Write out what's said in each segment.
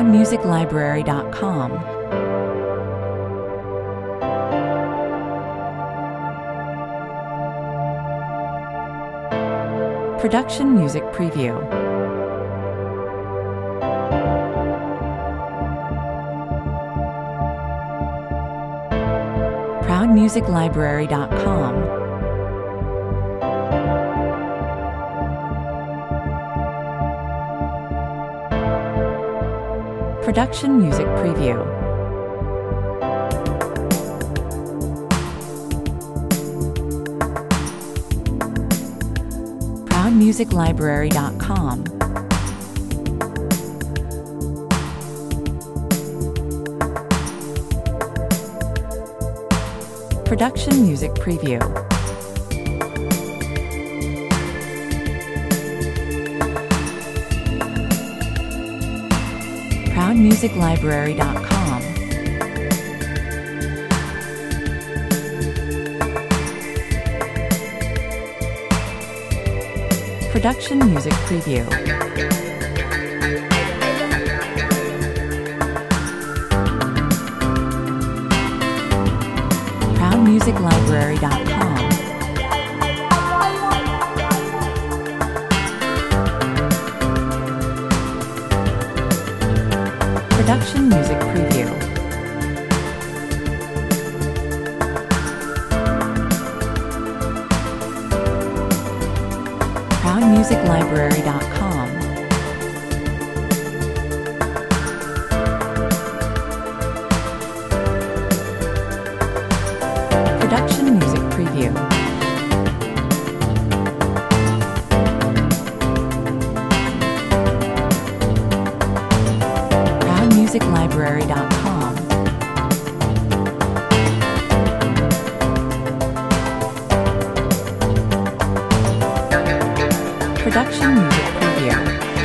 ProudMusicLibrary.com. Production Music Preview. ProudMusicLibrary.com. Production Music Preview. ProudMusicLibrary.com. Production Music Preview. ProudMusicLibrary.com. Production Music Preview. ProudMusicLibrary.com. Production Music Preview. ProudMusicLibrary.com. Production Music Preview. ProudMusicLibrary.com. Production Music Preview.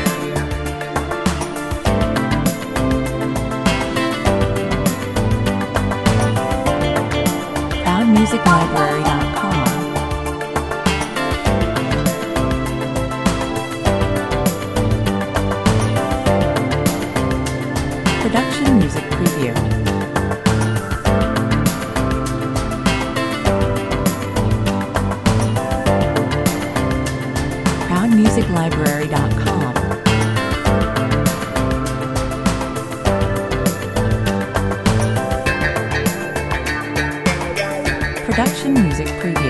ProudMusicLibrary.com. Production Music Preview. ProudMusicLibrary.com. Production Music Preview.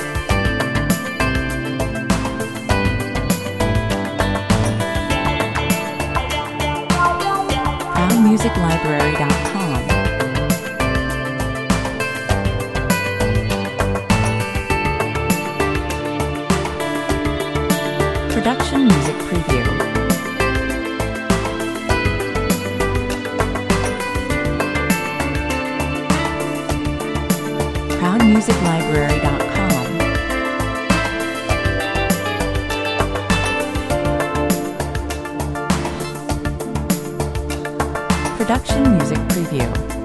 ProudMusicLibrary.com. Production Music Preview. ProudMusicLibrary.com. Production Music Preview.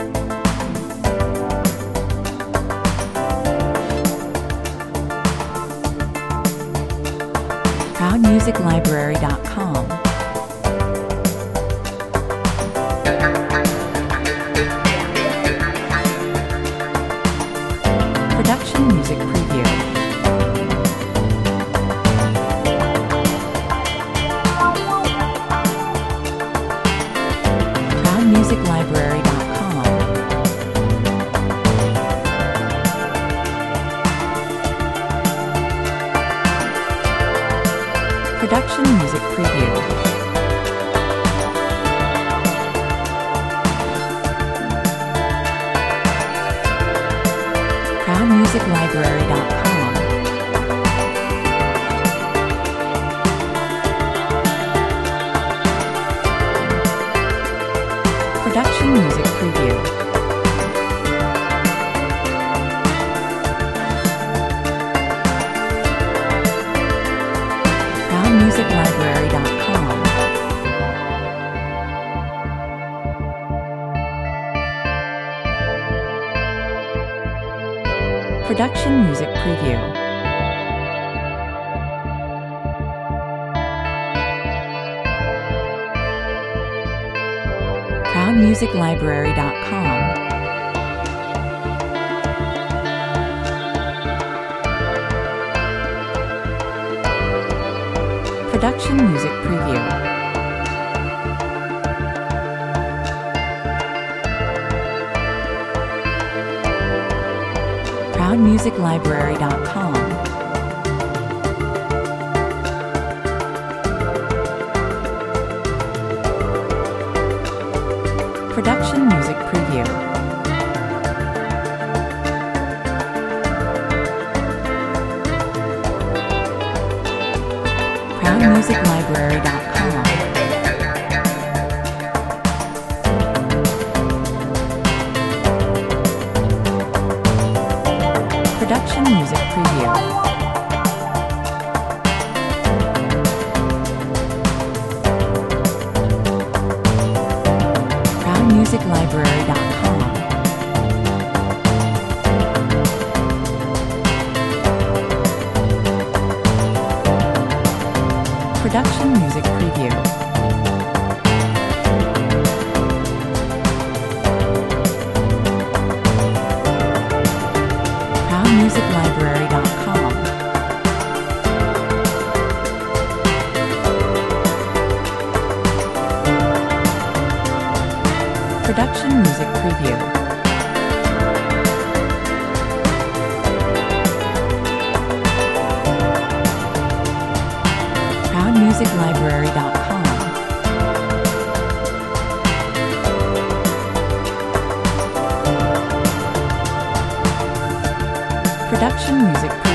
ProudMusicLibrary.com. Production Music Preview. ProudMusicLibrary.com. Production Music Preview. ProudMusicLibrary.com. Production Music Preview. ProudMusicLibrary.com. Production Music Preview. ProudMusicLibrary.com. Production Music Preview. ProudMusicLibrary.com. Production Music Preview. ProudMusicLibrary.com. Production Music Preview. ProudMusicLibrary.com. Production Music Preview. ProudMusicLibrary.com. Production Music Preview. ProudMusicLibrary.com. Production Music